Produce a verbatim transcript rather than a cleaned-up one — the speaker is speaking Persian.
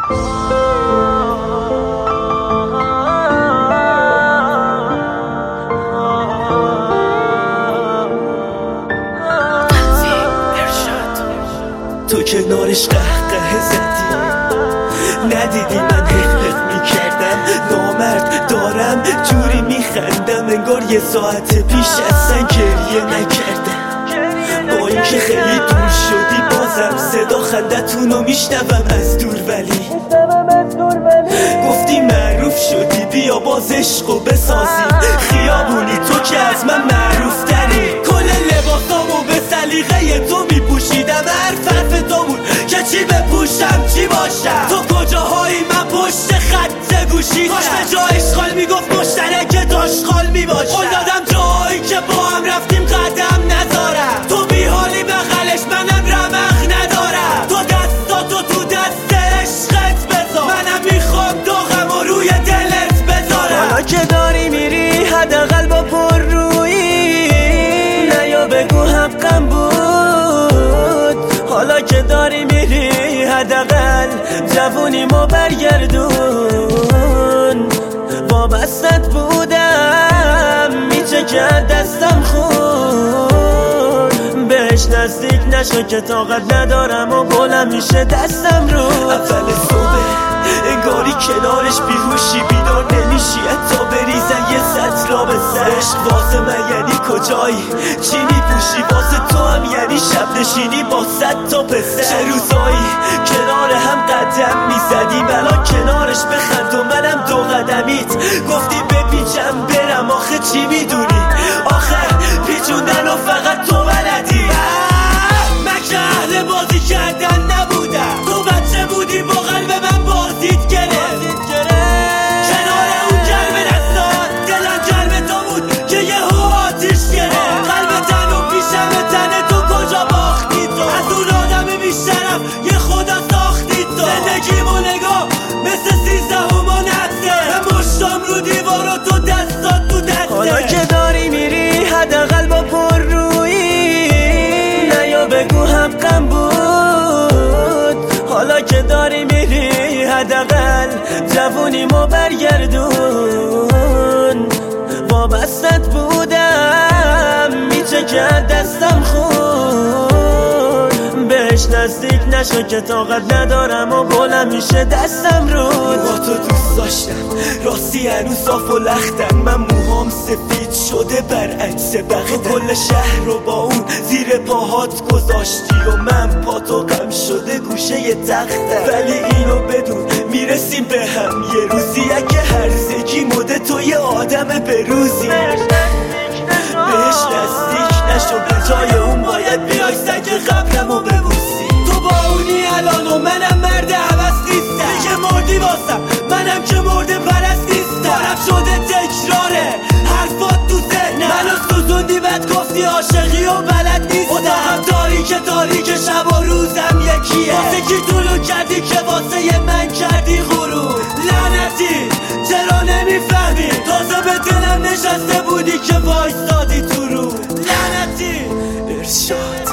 تو کنارش قهقه زدی، ندیدی من حق میکردم نامرد دارم جوری میخندم انگار یه ساعت پیش اصلا گریه نکردم. با اینکه خیلی دور شدی بازم صدا خندتونو میشنوم از دور، ولی گفتی معروف شدی بیا باز عشقو بسازیم خیابونی، تو که از من معروف تری. کل لباسامو به سلیقه تو میپوشیدم، هر حرف تو بود که چی بپوشم چی باشم. تو کجاهایی من پشت خط گوشی کاش به جا اشغال میگفت مشترک داشغال میباشم. قول دادم جایی که با هم رفتیم قدم نذارم، تو بیحالی بغلش منم رمق ندارم. تو دستاتو تو دست عشقت بذار، منم میخوام داغم و روی دلت بذارم. حالا که داری میری حداقل با پر رویی نیا بگو حقم بود. حالا که داری میری حداقل جوونیمو برگردون. وابستت بودم میچکد دستم خون، بهش نزدیک نشو که طاقت ندارم و بلند میشه دستم رو. اول صبح انگاری کنارش بیهوشی بیدار نمیشی حتی بریزن یه سطلا به سرش. واسه من یعنی کجایی چی میپوشی، واسه تو هم یعنی شب نشینی با صد تا پسر. چه روزایی کنار هم قدم میزدیم الان کنارش بخند و منم دو قدمیت. گفتی بپیچم برم آخه چی میدونی، آخه پیچوندن و فقط تو بلدی. من که اهل بازی کردن نبودم، تو بچه بودی با قلب من بازیت گرفت. کنار اون گرم دستات دلم گرم تو بود که یه هو آتیش گرفت. قلب تن و پیشم تن تو کجا باختی تو، از اون آدم بیشترم یه خدا ساختی تو. زندگیمو نگاه مثل سیزدهم و نفته، مشتم رو دیوار و تو دستات تو دسته. حالا که داری میری حداقل با پر رویی نیا بگو حقم بود. حالا که داری میری حداقل جوونیمو برگردون. وابستت بودم میچکد دستم خون، بهش نزدیک نشو که طاقت ندارم و بلند میشه دستم رو. با تو دوست داشتم راستی هنوز صاف و لختم، من موهام سفید شده برعکس بقیه. کل شهر رو با اون زیر پاهات گذاشتی و من پاتو غم شده گوشه ی تختم. ولی اینو بدون میرسیم به هم یه روزی، اگه هرزگی مده تو یه آدم بروزی. بهش نزدیک نشو به جای اون باید بیای سگ قبرمو ببوسی. تو با اونی الان و منم مرد عوض نیستم، دیگه مردی واسم منم که مرد پرست نیستم. دارم شده تکراره حرفات تو ذهنم، منو سوزوندی بد گفتی عاشقی و بلد نیستم. اتاقم داری که داری که شب و روزم یکیه، واسه کی طولو کردی که واسه ی من کردی غرور. لعنتی چرا نمیفهمی تازه به دلم نشسته بودی که وایستادی تو رو. لعنتی ارشاد